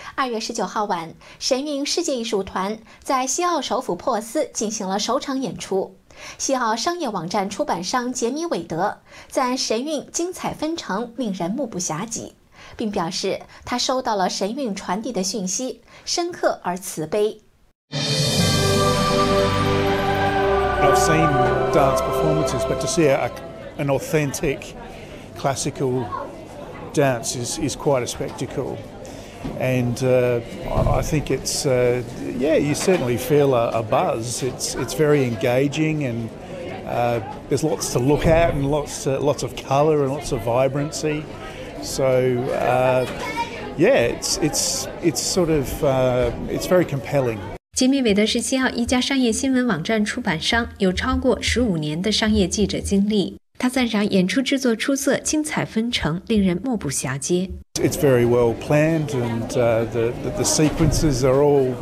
2月19号晚，神韵世界艺术团在西澳首府珀斯进行了首场演出。西澳商业网站出版商杰米·韦德赞神韵精彩纷呈，令人目不暇接，并表示他收到了神韵传递的讯息，深刻而慈悲。 I've seen dance performances, but to see an authentic classical dance is quite a spectacle. And I think it's you certainly feel a buzz. It's very engaging, and there's lots to look at, and lots of colour and lots of vibrancy. So it's sort of it's very compelling. 杰米·韦德是西澳一家商业新闻网站出版商，有超过15年的商业记者经历。他赞赏演出制作出色、精彩纷呈，令人目不暇接。 It's very well planned, and the sequences are all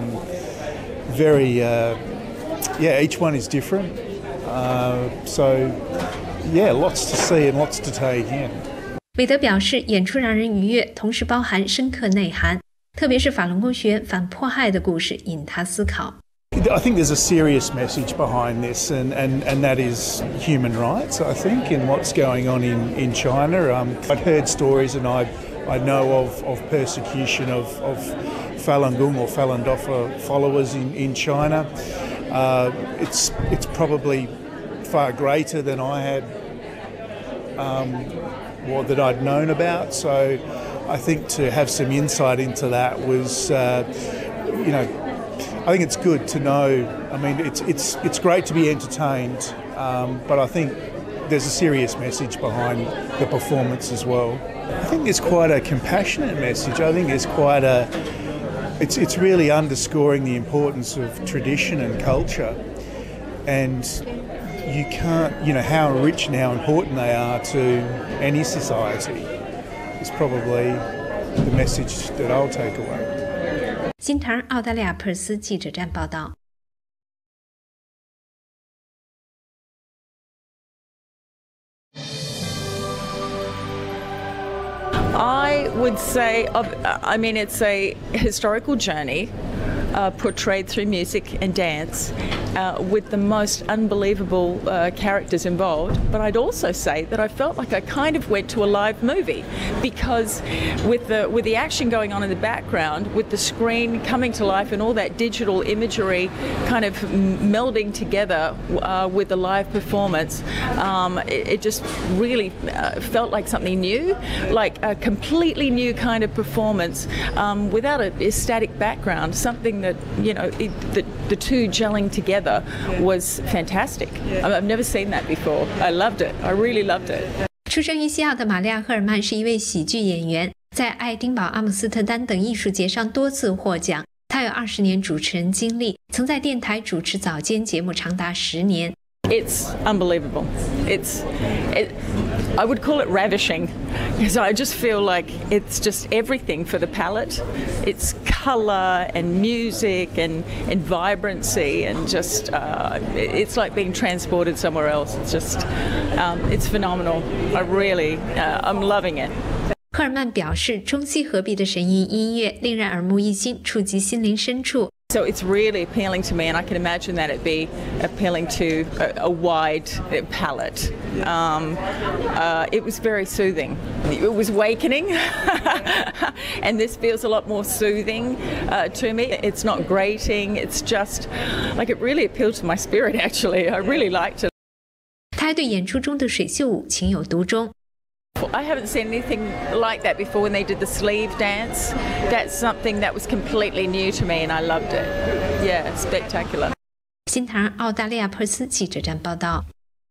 very each one is different. So lots to see and lots to take in. 韦德表示，演出让人愉悦，同时包含深刻内涵，特别是法轮功学员反迫害的故事引他思考。 I think there's a serious message behind this, and that is human rights, I think, in what's going on in China. I'd heard stories, and I know of persecution of Falun Gong or Falun Dafa followers in China. It's probably far greater than I had, or that I'd known about. So I think to have some insight into that was, I think it's good to know. I mean, it's great to be entertained, but I think there's a serious message behind the performance as well. I think there's quite a compassionate message. I think there's quite it's really underscoring the importance of tradition and culture, and you can't, how rich and how important they are to any society. It's probably the message that I'll take away. 新唐澳大利亚珀斯记者站报道。 I would say, it's a historical journey portrayed through music and dance with the most unbelievable characters involved. But I'd also say that I felt like I kind of went to a live movie, because with the action going on in the background, with the screen coming to life and all that digital imagery kind of melding together with the live performance, it just really felt like something new, like a completely new kind of performance without a static background, something that, the two gelling together was fantastic. I've never seen that before. I loved it. I really loved it. 出生于西澳的玛利亚·赫尔曼是一位喜剧演员，在爱丁堡、阿姆斯特丹等艺術节上多次获奖。他有20年主持人经历，曾在电台主持早间节目长达10年。 It's unbelievable. I would call it ravishing, because I just feel like it's just everything for the palate. It's colour and music and vibrancy, and just it's like being transported somewhere else. It's just it's phenomenal. I'm loving it. 赫尔曼表示，中西合璧的神韵音乐令人耳目一新，触及心灵深处。 So it's really appealing to me, and I can imagine that it be appealing to a wide palette. It was very soothing. It was awakening, and this feels a lot more soothing to me. It's not grating. It's just like it really appealed to my spirit. Actually, I really liked it. 他还对演出中的水袖舞情有独钟。 I haven't seen anything like that before when they did the sleeve dance. That's something that was completely new to me, and I loved it. Yeah, spectacular. 新唐澳大利亚珀斯记者站报道。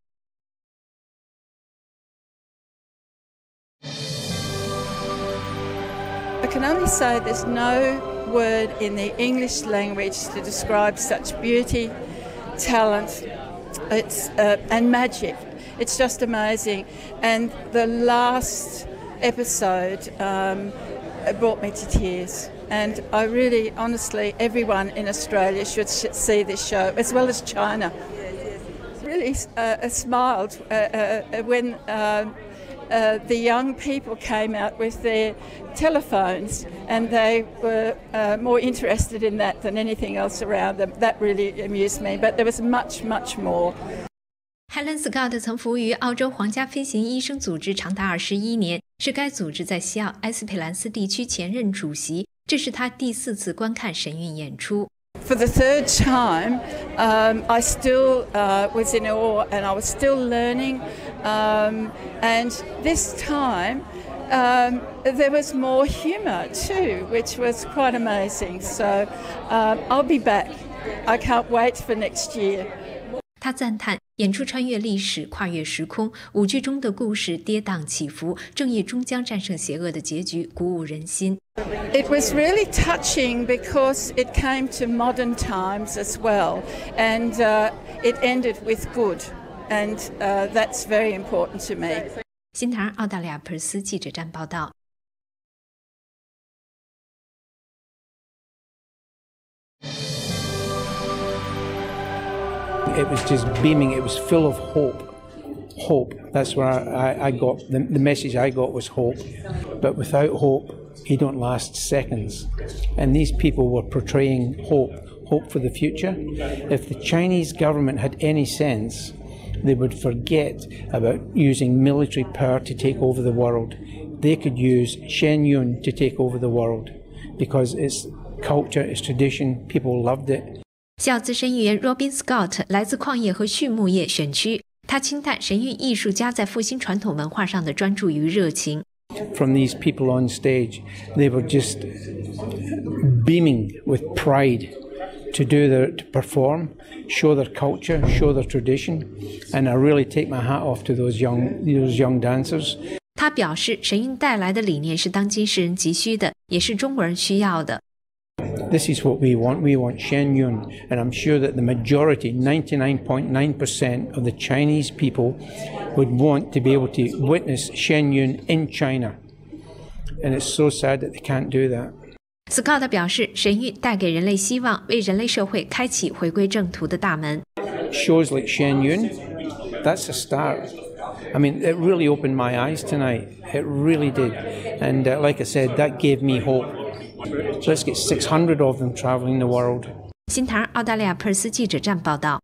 I can only say there's no word in the English language to describe such beauty, talent, and magic. It's just amazing. And the last episode brought me to tears. And I really, honestly, everyone in Australia should see this show, as well as China. Really smiled when the young people came out with their telephones, and they were more interested in that than anything else around them. That really amused me, but there was much, much more. Helen Scott 曾服务于澳洲皇家飞行医生组织长达21年，是该组织在西澳埃斯佩兰斯地区前任主席。这是他第4次观看神韵演出。 For the third time, I still was in awe, and I was still learning. And this time, there was more humour too, which was quite amazing. So I'll be back. I can't wait for next year. 他赞叹演出穿越历史、跨越时空，舞剧中的故事跌宕起伏，正义终将战胜邪恶的结局鼓舞人心。 It was really touching because it came to modern times as well, and it ended with good, and that's very important to me. 新唐澳大利亚珀斯记者站报道。 It was just beaming. It was full of hope. Hope. That's where I got the message. I got was hope. But without hope, you don't last seconds. And these people were portraying hope. Hope for the future. If the Chinese government had any sense, they would forget about using military power to take over the world. They could use Shen Yun to take over the world because it's culture, it's tradition. People loved it. 西澳资深议员 Robin Scott 来自矿业和畜牧业选区，他轻叹神韵艺术家在复兴传统文化上的专注与热情。 From these people on stage, they were just beaming with pride to perform, show their culture, show their tradition, and I really take my hat off to those young dancers. 他表示，神韵带来的理念是当今世人急需的，也是中国人需要的。 This is what we want. We want Shen Yun, and I'm sure that the majority, 99.9% of the Chinese people would want to be able to witness Shen Yun in China. And it's so sad that they can't do that. Scott 表示，神韵带给人类希望，为人类社会开启回归正途的大门。 Shows like Shen Yun, that's a start. I mean, it really opened my eyes tonight. It really did. And like I said, that gave me hope. So let's get 600 of them traveling the world. 新唐澳大利亚珀斯记者站报道。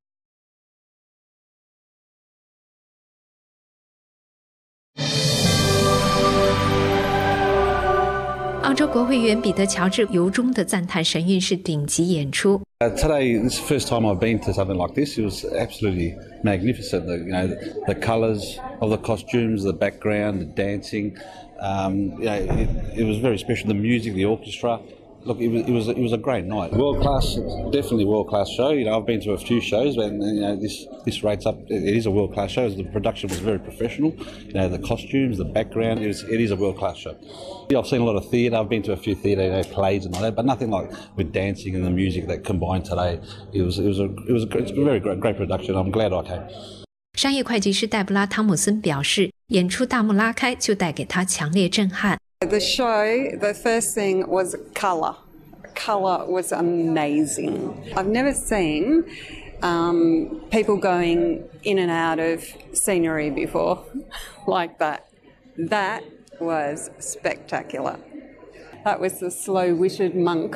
澳洲国会议员彼得·乔治由衷地赞叹神韵是顶级演出。 Today, this is the first time I've been to something like this. It was absolutely magnificent. The colours of the costumes, the background, the dancing. It was very special. The music, the orchestra. Look, it was a great night. World class, definitely world class show. I've been to a few shows, and this rates up. It is a world class show. The production was very professional. The costumes, the background. It is a world class show. I've seen a lot of theatre. I've been to a few theatre plays and all that, but nothing like with dancing and the music that combined today. It was a very great production. I'm glad I came. 商业会计师黛布拉·汤姆森表示，演出大幕拉开就带给他强烈震撼。 The show, the first thing was colour. Colour was amazing. I've never seen people going in and out of scenery before like that. That was spectacular. That was the slow-witted monk.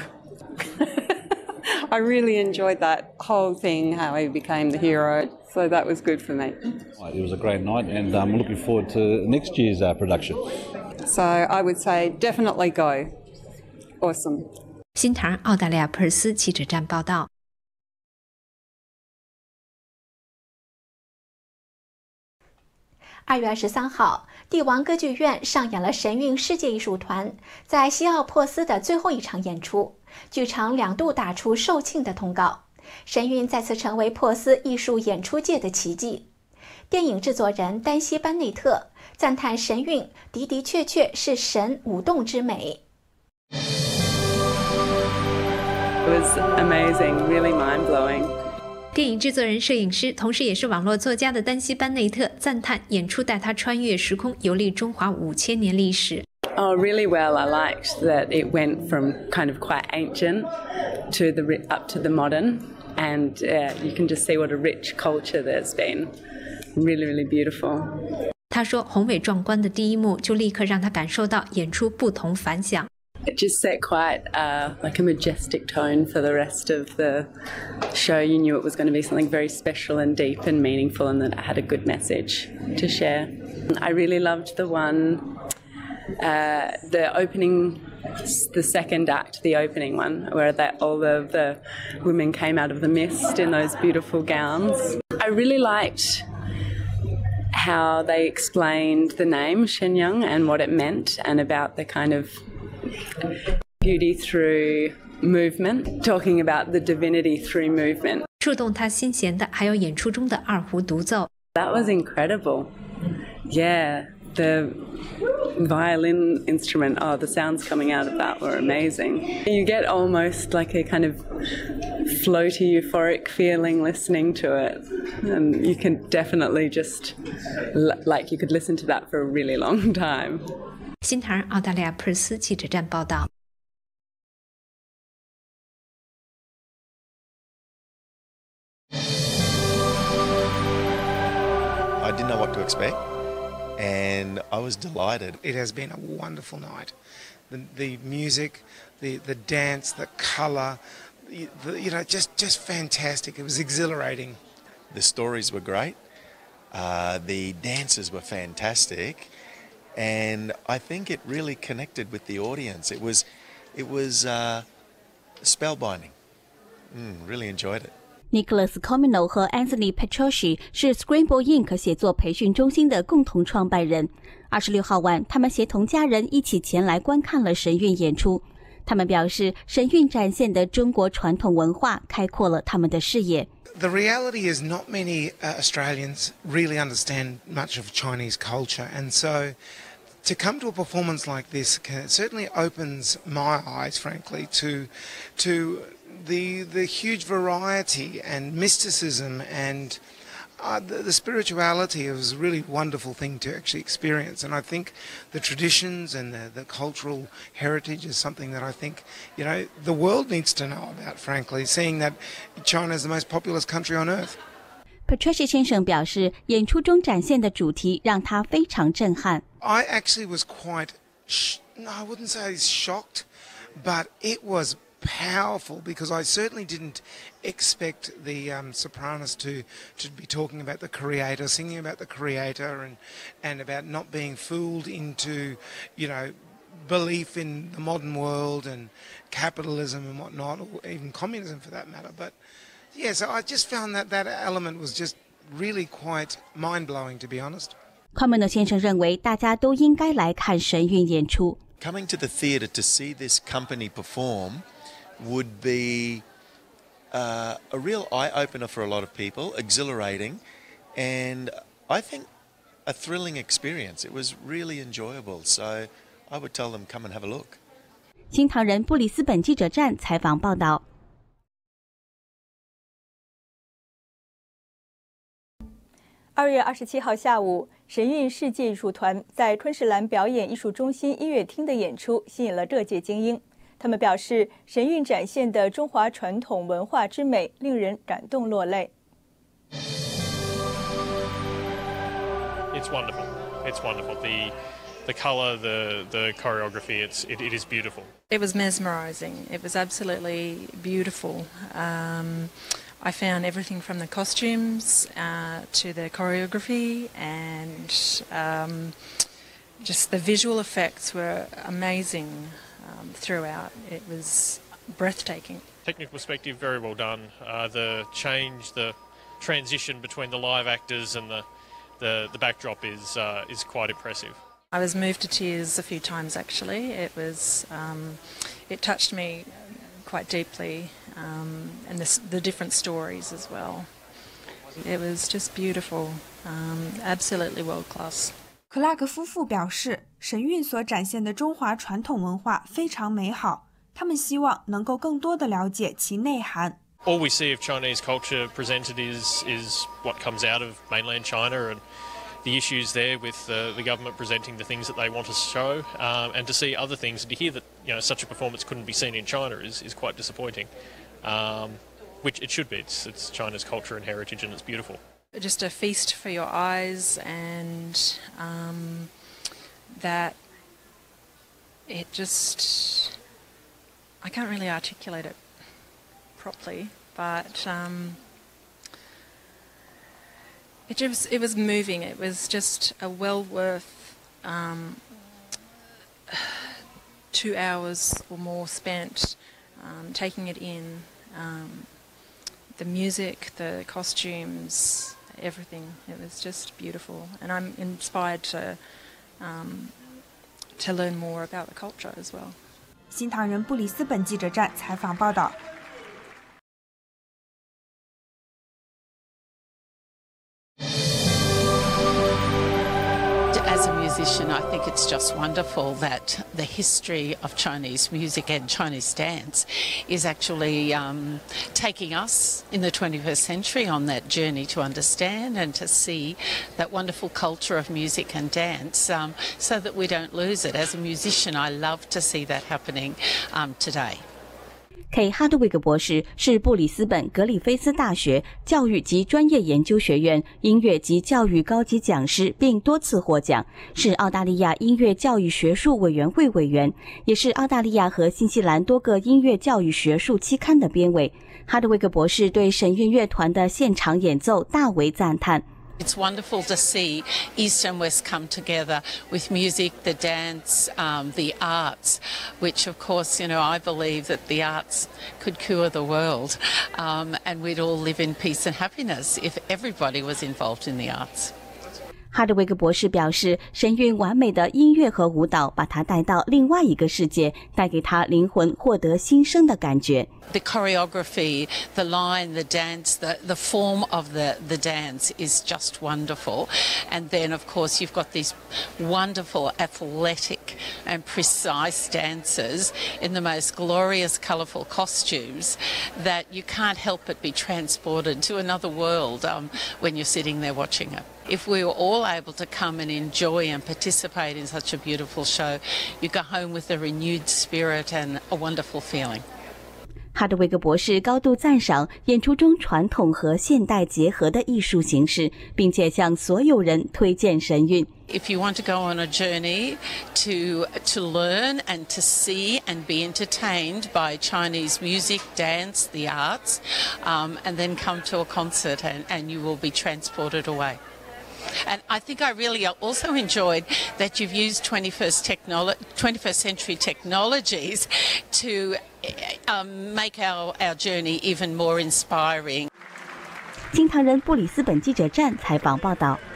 I really enjoyed that whole thing, how he became the hero. So that was good for me. It was a great night, and I'm looking forward to next year's production. So I would say definitely go. Awesome. 新唐澳大利亚珀斯记者站报道。 2月23号，帝王歌剧院上演了神韵世界艺术团在西澳珀斯的最后一场演出，剧场2度打出售罄的通告。神韵再次成为珀斯艺术演出界的奇迹。电影制作人丹西·班内特赞叹神韵的的确确是神舞动之美。 It was amazing, really mind-blowing. 电影制作人、摄影师，同时也是网络作家的丹西·班内特赞叹演出带他穿越时空，游历中华5000年历史。 Oh, really well. I liked that it went from kind of quite ancient to up to the modern, and you can just see what a rich culture there's been. Really, really beautiful. 他说，宏伟壮观的第一幕就立刻让他感受到演出不同凡响。 It just set quite like a majestic tone for the rest of the show. You knew it was going to be something very special and deep and meaningful, and that it had a good message to share. I really loved the one, the opening, the second act, the opening one, where all of the women came out of the mist in those beautiful gowns. I really liked how they explained the name Shenyang and what it meant, and about the kind of beauty through movement, talking about the divinity through movement. 触动他心弦的还有演出中的二胡独奏。 That was incredible. Yeah, the violin instrument, the sounds coming out of that were amazing. You get almost like a kind of floaty, euphoric feeling listening to it. And you can definitely just, like you could listen to that for a really long time. 新唐人澳大利亚珀斯记者站报道。 I didn't know what to expect, and I was delighted. It has been a wonderful night. The music, the dance, the colour, just fantastic. It was exhilarating. The stories were great. The dances were fantastic. And I think it really connected with the audience. It was spellbinding. Really enjoyed it. Nicholas Comino 和 Anthony Petroschi 是 Scramble Inc. 写作培训中心的共同创办人。26号晚，他们协同家人一起前来观看了神韵演出。他们表示，神韵展现的中国传统文化开阔了他们的视野。 The reality is not many Australians really understand much of Chinese culture, and so to come to a performance like this certainly opens my eyes, frankly, to the huge variety and mysticism and the spirituality. It was a really wonderful thing to actually experience, and I think the traditions and the cultural heritage is something that I think the world needs to know about, frankly, seeing that China is the most populous country on earth. Patricia 先生表示，演出中展现的主题让他非常震撼。 I actually was quite, I wouldn't say shocked, but it was powerful, because I certainly didn't expect the sopranos to be talking about the creator, singing about the creator, and about not being fooled into, belief in the modern world and capitalism and whatnot, or even communism for that matter. But yeah, so I just found that element was just really quite mind-blowing, to be honest. Comino 先生认为，大家都应该来看神韵演出。 Coming to the theatre to see this company perform would be a real eye-opener for a lot of people, exhilarating, and I think a thrilling experience. It was really enjoyable, so I would tell them come and have a look. 新唐人布里斯本记者站采访报道。 2月27号下午，神韵世界艺术团在昆士兰表演艺术中心音乐厅的演出吸引了各界精英。他们表示，神韵展现的中华传统文化之美令人感动落泪。 It's wonderful. It's wonderful. The colour, the choreography. It is beautiful. It was mesmerising. It was absolutely beautiful. I found everything from the costumes to the choreography, and just the visual effects were amazing throughout. It was breathtaking. Technical perspective, very well done. The transition between the live actors and the backdrop is quite impressive. I was moved to tears a few times actually. It touched me quite deeply, and the different stories as well. It was just beautiful, absolutely world class. 克拉克夫妇表示，神韵所展现的中华传统文化非常美好，他们希望能够更多地了解其内涵。 All we see of Chinese culture presented is what comes out of mainland China, and the issues there with the government presenting the things that they want to show, and to see other things, and to hear that such a performance couldn't be seen in China is quite disappointing. Which it should be. It's China's culture and heritage, and it's beautiful. Just a feast for your eyes, and that it just, I can't really articulate it properly, but it was moving. It was just a well worth 2 hours or more spent taking it in. The music, the costumes, everything. It was just beautiful, and I'm inspired to learn more about the culture as well. 新唐人布里斯本记者站采访报道。 As a musician, I think it's just wonderful that the history of Chinese music and Chinese dance is actually taking us in the 21st century on that journey to understand and to see that wonderful culture of music and dance so that we don't lose it. As a musician, I love to see that happening today. K. 哈德维格博士是布里斯本格里菲斯大学教育及专业研究学院音乐及教育高级讲师，并多次获奖，是澳大利亚音乐教育学术委员会委员，也是澳大利亚和新西兰多个音乐教育学术期刊的编委。哈德维格博士对神韵乐团的现场演奏大为赞叹。 It's wonderful to see East and West come together with music, the dance, the arts, which of course, you know, I believe that the arts could cure the world and we'd all live in peace and happiness if everybody was involved in the arts. 哈德维格博士表示，神韵完美的音乐和舞蹈把他带到另外一个世界，带给他灵魂获得新生的感觉。 The choreography, the line, the dance, the form of the dance is just wonderful. And then, of course, you've got these wonderful, athletic and precise dancers in the most glorious, colourful costumes that you can't help but be transported to another world when you're sitting there watching it. If we were all able to come and enjoy and participate in such a beautiful show, you go home with a renewed spirit and a wonderful feeling. 哈德维格博士高度赞赏演出中传统和现代结合的艺术形式，并且向所有人推荐神韵。 If you want to go on a journey to learn and to see and be entertained by Chinese music, dance, the arts, and then come to a concert and you will be transported away. And I think I really also enjoyed that you've used 21st century technologies to make our journey even more inspiring. 新唐人布里斯本记者站采访报道。